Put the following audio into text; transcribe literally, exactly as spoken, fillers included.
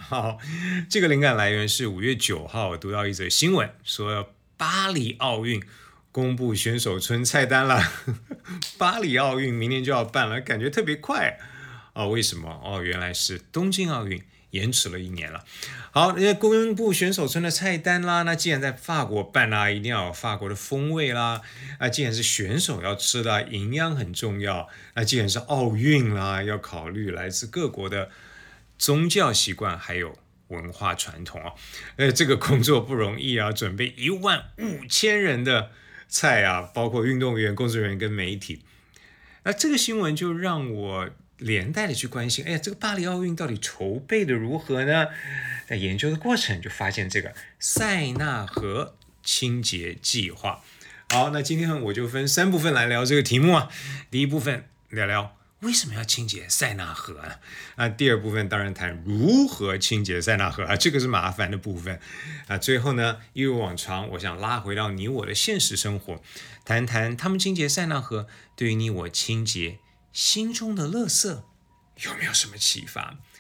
好，这个灵感来源是五月九号，我读到一则新闻，说巴黎奥运公布选手村菜单了。巴黎奥运明年就要办了，感觉特别快哦。为什么？哦，原来是东京奥运延迟了一年了。好，人家公布选手村的菜单啦，那既然在法国办啦，一定要有法国的风味啦。啊，既然是选手要吃的，营养很重要。那既然是奥运啦，要考虑来自各国的宗教习惯还有文化传统哦。呃，这个工作不容易啊，准备一万五千人的菜啊，包括运动员、工作人员跟媒体。那这个新闻就让我连带的去关心，哎呀，这个巴黎奥运到底筹备的如何呢？在研究的过程就发现这个塞纳河清洁计划。好，那今天我就分三部分来聊这个题目啊。第一部分聊聊为什么要清洁塞纳河啊？啊，第二部分当然谈如何清洁塞纳河啊，这个是麻烦的部分啊。最后呢，一如往常，我想拉回到你我的现实生活，谈谈他们清洁塞纳河对于你我清洁心中的垃圾有没有什么启发？